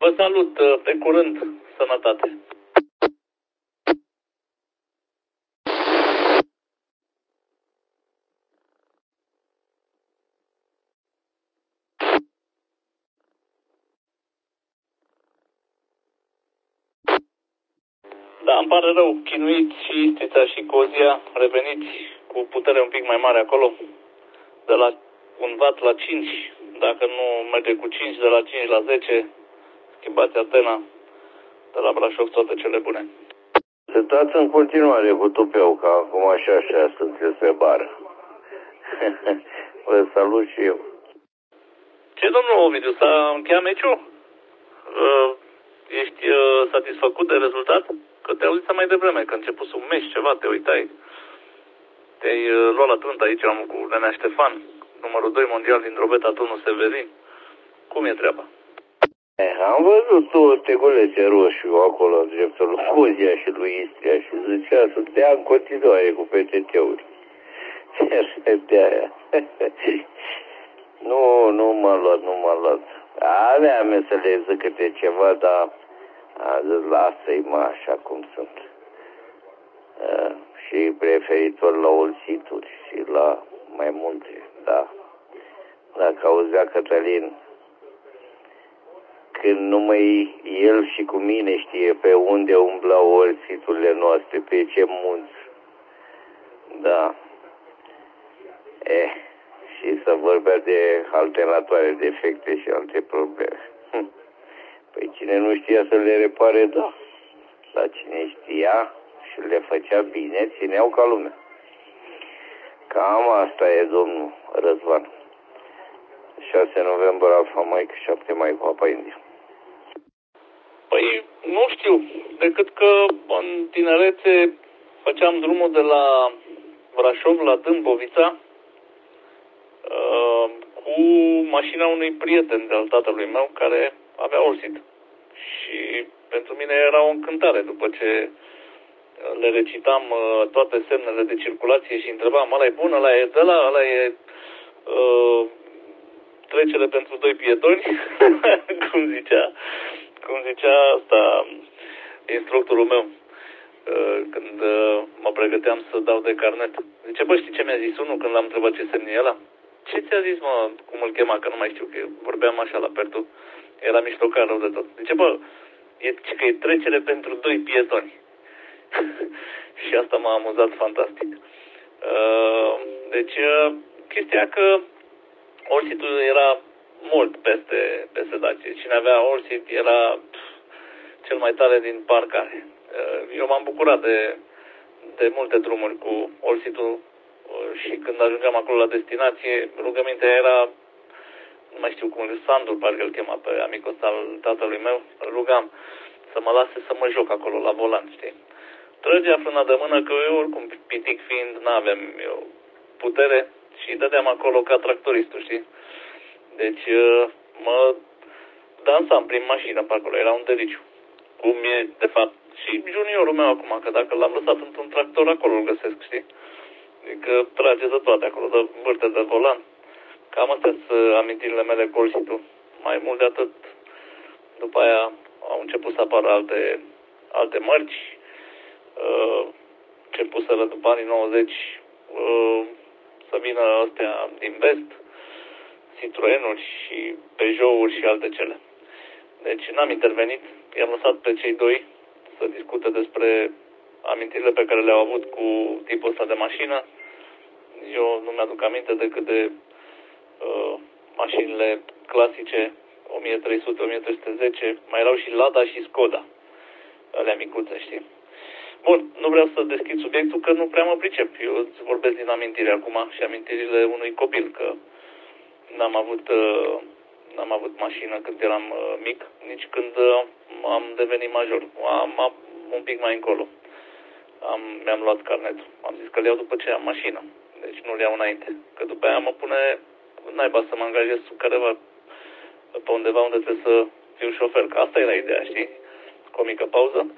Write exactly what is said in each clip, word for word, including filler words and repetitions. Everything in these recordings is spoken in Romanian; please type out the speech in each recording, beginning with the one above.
Vă salut, pe curând, sănătate! Da, îmi pare rău, chinuiți și Istița și Cozia, reveniți cu putere un pic mai mare acolo, de la un vat la cinci, dacă nu merge cu cinci, de la cinci la zece, schimbați antena, de la Brașov, toate cele bune. Se dați în continuare cu tupeu, că acum așa așa sunteți pe bară. Vă salut și eu. Ce, domnul Ovidiu, s-a încheiat meciul? Uh, ești uh, satisfăcut de rezultat? Că te auzit mai devreme, că a început un meci, ceva, te uitai. Te-ai uh, luat la trânt aici am cu Nenea Ștefan, numărul doi mondial din Drobeta, turnul Severin. Cum e treaba? Eh, am văzut două stegulețe roșu acolo, în dreptul lui Cozia și lui Istria și zicea să dea în continuare cu P T T-uri. De aia. Nu, nu m-a luat, nu m-a luat. Aveam să le zic câte ceva, dar a zis, lasă-i mă așa cum sunt. A, și preferitor la olțituri și la mai multe, da. Dacă auzea Cătălin, când numai el și cu mine știe pe unde umblau olțiturile noastre, pe ce munți. Da. Eh, și să vorbea de alternatoare defecte și alte probleme. Hm. Păi cine nu știa să le repare, da. Dar cine știa și le făcea bine, țineau ca lumea. Cam asta e, domnul Răzvan. șase noiembrie Alfa Mike, șapte mai cu Apa India. Păi nu știu, decât că în tinerețe făceam drumul de la Brașov la Dâmbovița uh, cu mașina unui prieten de-al tatălui meu care avea orsit. Și pentru mine era o încântare după ce le recitam uh, toate semnele de circulație și întrebam, ăla e bun, ăla e de la, ăla e uh, trecere pentru doi pietoni, cum zicea, cum zicea asta instructorul meu când mă pregăteam să dau de carnet. Zice, bă, știi ce mi-a zis unul când l-am întrebat ce semn e ăla? Ce ți-a zis, mă, cum îl chema, că nu mai știu, că vorbeam așa la pertu. Era miștocar rău de tot. Zice, bă, e, că e trecere pentru doi pietoni. Și asta m-a amuzat fantastic. Deci, chestia că orsitul era mult peste, peste Dacie. Cine avea orsit era cel mai tare din parcare. Eu m-am bucurat de, de multe drumuri cu orsitul și când ajungeam acolo la destinație, rugămintea era, nu mai știu cum, Sandu, parcă îl chema pe amicul al tatălui meu, îl rugam să mă lase să mă joc acolo la volan, știi? Trăgea frâna de mână, că eu oricum pitic fiind, n-aveam eu putere și dădeam acolo ca tractoristul, știi? Deci mă dansam prin mașină pe acolo, era un deliciu. Cum e, de fapt, și juniorul meu acum, că dacă l-am lăsat într-un tractor, acolo îl găsesc, știi? Adică trage de toate acolo, de vârte de volan. Cam astea sunt amintirile mele cu orsitul. Mai mult de atât, după aia au început să apară alte, alte mărci, uh, începuseră după anii nouăzeci uh, să vină astea din vest, Citroenuri și Peugeot-uri și alte cele. Deci n-am intervenit, i-am lăsat pe cei doi să discute despre amintirile pe care le-au avut cu tipul ăsta de mașină. Eu nu mi-aduc aminte decât de uh, mașinile clasice o mie trei sute, o mie trei sute zece, mai erau și Lada și Skoda, alea micuțe, știi? Bun, nu vreau să deschid subiectul, că nu prea mă pricep. Eu îți vorbesc din amintiri acum și amintirile unui copil, că n-am avut, uh, n-am avut mașină când eram uh, mic, nici când uh, am devenit major. Am, am un pic mai încolo. Am, mi-am luat carnetul. Am zis că le iau după ce am mașină. Deci nu le iau înainte. Că după aia mă pune naiba să mă angajez sub careva pe undeva unde trebuie să fiu șofer. Că asta era ideea, știi? Cu o mică pauză.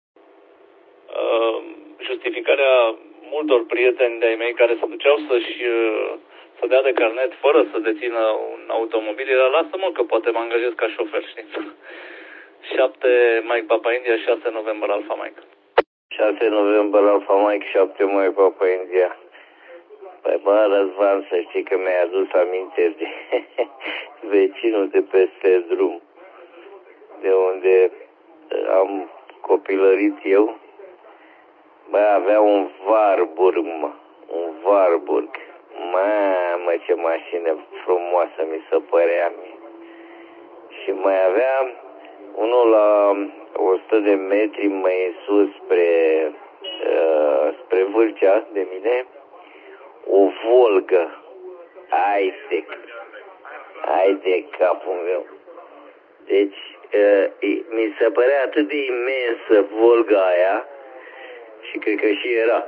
Uh, justificarea multor prieteni de-ai mei care se duceau să-și uh, să dea de carnet fără să dețină un automobil era, lasă-mă că poate mă angajez ca șofer, știi? șapte Mike Papa India, șase November Alpha Mike. șase November Alpha Mike, șapte Mike Papa India. Păi bă, Răzvan, să știi că mi-ai adus aminte de vecinul de peste drum, de unde am copilărit eu. Bă, avea un Warburg, mă, un Warburg. Mamă, ce mașină frumoasă mi se părea mie. Și mai avea unul la o sută de metri mai sus spre, uh, spre Vâlcea de mine, o Volgă. Hai de, hai de capul meu. Deci, uh, mi se părea atât de imensă Volga aia, și cred că și era.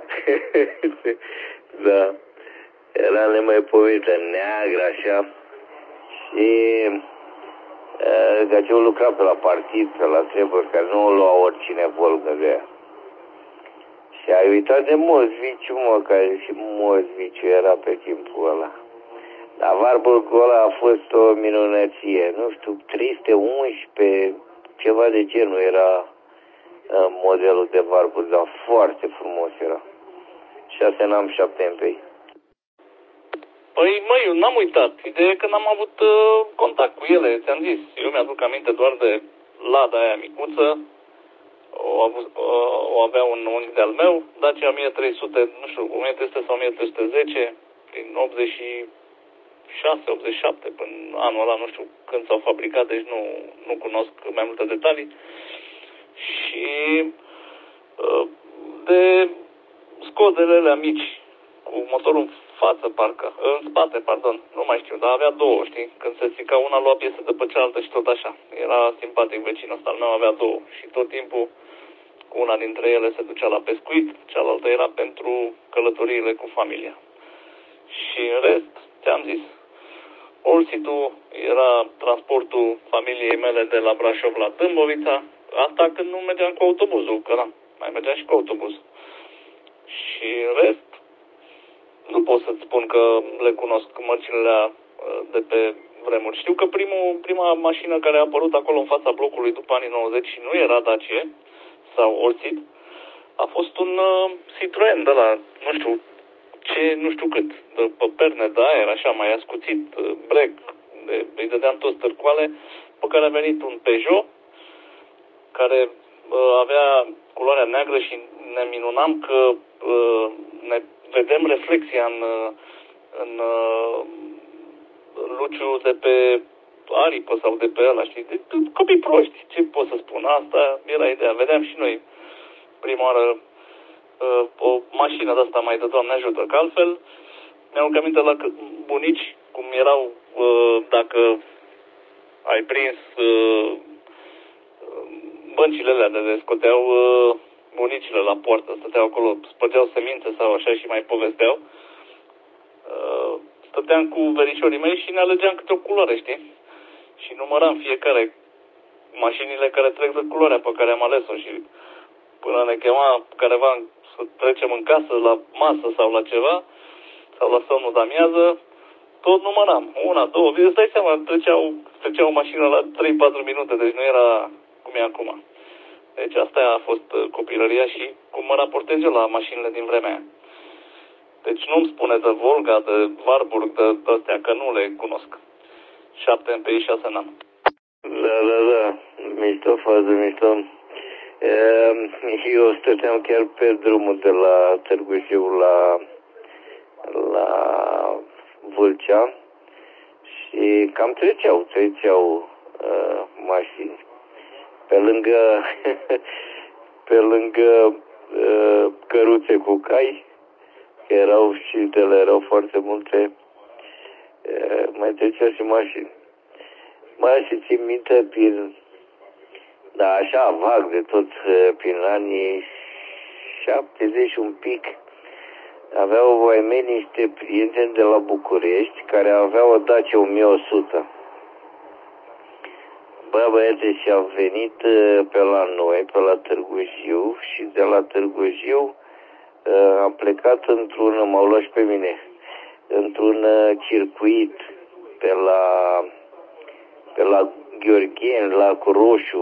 Da. Era nemaipomită, neagră așa. Și uh, că eu lucra pe la partid, pe la treburi, că nu o lua oricine Volga de aia. Și ai uitat de Mozviciu, mă, care și Mozviciu era pe timpul ăla. Dar Warburgul ăla a fost o minunăție, nu știu, trei sute unsprezece, ceva de genul era uh, modelul de Warburg, dar foarte frumos era. șase N A M șapte M P I. Păi, măi, eu n-am uitat. Ideea e că n-am avut uh, contact cu ele, ți-am zis. Eu mi-aduc aminte doar de Lada aia micuță. O, avut, o avea un unchi de-al meu, Dacia o mie trei sute, nu știu, o mie trei sute sau o mie trei sute zece, prin optzeci și șase optzeci și șapte, până anul ăla, nu știu când s-au fabricat, deci nu, nu cunosc mai multe detalii. Și de scodelele mici, cu motorul în față, parcă, în spate, pardon, nu mai știu, dar avea două, știi? Când se strica una, lua piesă de pe cealaltă și tot așa. Era simpatic vecinul ăsta al meu, avea două și tot timpul una dintre ele se ducea la pescuit, cealaltă era pentru călătoriile cu familia. Și în rest, ți-am zis, Olsitul era transportul familiei mele de la Brașov la Dâmbovița, asta când nu mergeam cu autobuzul, că da, mai mergeam și cu autobuz. Și în rest, nu pot să-ți spun că le cunosc mărcile de pe vremuri. Știu că primul, prima mașină care a apărut acolo în fața blocului după anii nouăzeci și nu era Dacia sau Olsit, a fost un uh, Citroen de la, nu știu ce, nu știu cât, de pe perne de aer, așa, mai ascuțit, uh, brec, de, îi dădeam toți târcoale, pe care a venit un Peugeot, care uh, avea culoarea neagră și ne minunam că uh, ne vedem reflexia în, uh, în uh, luciul de pe aripă sau de pe ăla, știi? De, de, copii proști, ce pot să spun? Asta era ideea. Vedeam și noi prima oară uh, o mașină de asta mai de Doamne ajută, că altfel mi-am aminte la bunici cum erau, uh, dacă ai prins uh, băncile alea de le scoteau uh, bunicile la poartă, stăteau acolo, spărgeau semințe sau așa și mai povesteau. Uh, stăteam cu verișorii mei și ne alegeam câte o culoare, știi? Și număram fiecare mașinile care trec de culoarea pe care am ales-o și până ne chema careva să trecem în casă la masă sau la ceva, sau la somnul de amiază, tot număram. Una, două, îți dai seama, treceau, treceau o mașină la trei patru minute, deci nu era cum e acum. Deci asta a fost copilăria și cum mă raportez eu la mașinile din vremea aia. Deci nu-mi spune de Volga, de Warburg, de astea, că nu le cunosc. șapte M P I, șase N A M. Da, da, da. Mișto fază, mișto. Eu stăteam chiar pe drumul de la Târgu Jiu la, la Vâlcea și cam treceau, treceau uh, mașini. Pe lângă, pe lângă uh, căruțe cu cai, că erau șiltele, erau foarte multe, uh, mai treceau și mașini. Mai și țin minte prin, da, așa, vag de tot, prin anii șaptezeci un pic, aveau ai mei niște prieteni de la București care aveau o Dacia o mie o sută. Bă, băiete, și au venit pe la noi, pe la Târgu Jiu și de la Târgu Jiu am plecat într-un, m-au luat și pe mine, într-un circuit pe la, pe la Gheorgheni, Lacul Roșu,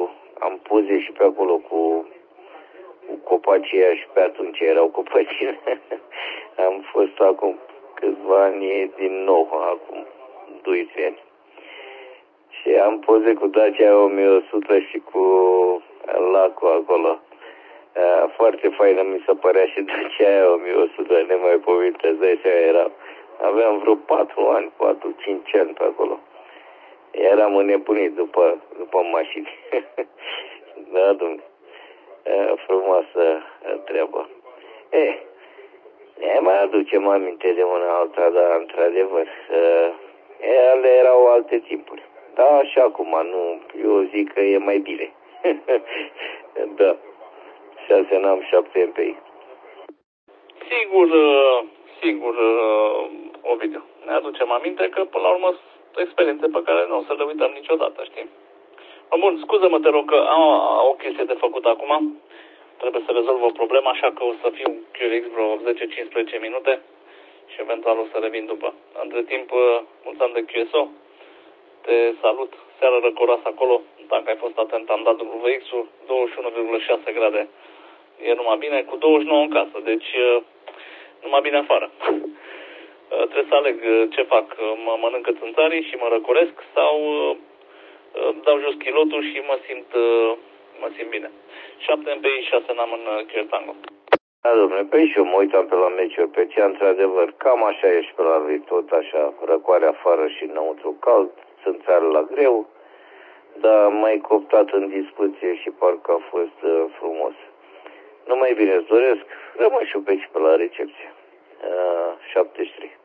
am poze și pe acolo cu, cu copacii ăia și pe atunci erau copacii. Am fost acum câțiva ani din nou, acum doisprezece ani. Și am poze cu Dacia o mie o sută și cu lacul acolo. Foarte faină mi se părea și Dacia aia o mie o sută, nemaipomită, îți dai seama, era. Aveam vreo patru ani, patru cinci ani pe acolo. Eram înnebunit după, după mașini. Da, domnule. Frumoasă treabă. Eh, ne mai aducem aminte de una alta, dar într-adevăr, ele erau alte timpuri. Da, și acum, nu, eu zic că e mai bine. Da. Șase n-am, șapte M P I. Sigur, sigur, Ovidiu. Ne aducem aminte că, până la urmă, sunt experiențe pe care nu o să le uităm niciodată, știi? Bun, scuză-mă, te rog, că am o chestie de făcut acum. Trebuie să rezolv o problemă, așa că o să fiu Q R X vreo zece cincisprezece minute și eventual o să revin după. Între timp, mulți ani de Q S O. Te salut. Seară răcoroasă acolo. Dacă ai fost atent, am dat W X-ul douăzeci și unu virgulă șase grade. E numai bine, cu douăzeci și nouă în casă, deci numai bine afară. Trebuie să aleg ce fac, mă mănâncă țânțarii și mă răcoresc sau dau jos chilotul și mă simt, mă simt bine. șapte M P I, șase n-am în Q R Tango. Da, domnule, păi și eu mă uitam pe la meciuri, pe ce într-adevăr, cam așa e și pe la lui, tot așa, răcoare afară și înăuntru cald, țânțară la greu, dar mai cooptat în discuție și parcă a fost uh, frumos. Numai bine îți doresc, rămân și eu pe, pe la recepție. Uh, șaptezeci și trei.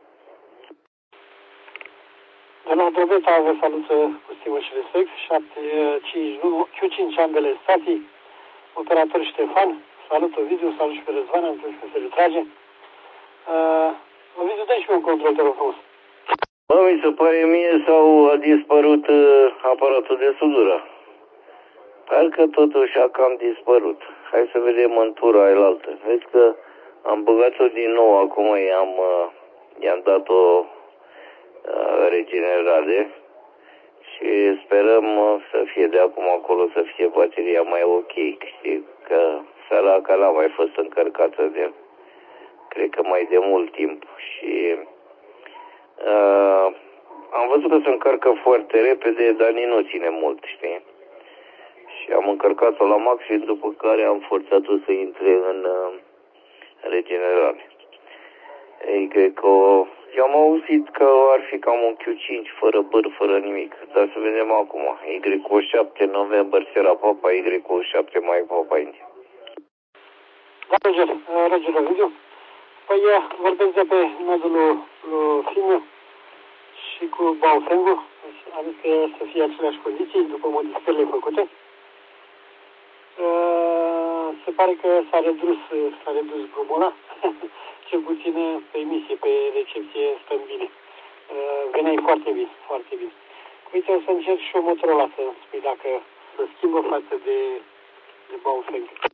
Doamna Drobeta vă salută cu stimă și respect. șapte cinci Q cinci ambele stații. Operator Ștefan. Salut Ovidiu, salut și pe Răzvan, am înțeles că se retrage. Uh, Ovidiu, dă și pe un control, te rog frumos. Bă, mi se pare mie sau a dispărut uh, aparatul de sudură. Parcă totuși a cam dispărut. Hai să vedem în tura ailaltă. Vezi că am băgat-o din nou, acum i-am, uh, i-am dat o uh, regenerare și sperăm uh, să fie de acum acolo, să fie bateria mai ok. Știi că săraca n-a mai fost încărcată de, cred că mai de mult timp și uh, am văzut că se încarcă foarte repede, dar nici nu ține mult, știi? Și am încărcat-o la maxim, după care am forțat-o să intre în uh, regenerare. Ei, cred că eu am auzit că ar fi cam un Q cinci fără băr, fără nimic, dar să vedem acum. Y O șapte November Sierra Papa, Y O șapte Mike Papa India. Da, Roger, Roger Ovidiu. Păi vorbesc de pe modulul lui Fimu și cu Baofengul, adică să fie aceleași condiții după modificările făcute. Se pare că s-a redus, s-a redus grumula, cel puțin pe emisie, pe recepție stăm bine. Veneai foarte bine, foarte bine. Uite, o să încerc și o Motorola să spui dacă să schimbă față de, de Baofeng.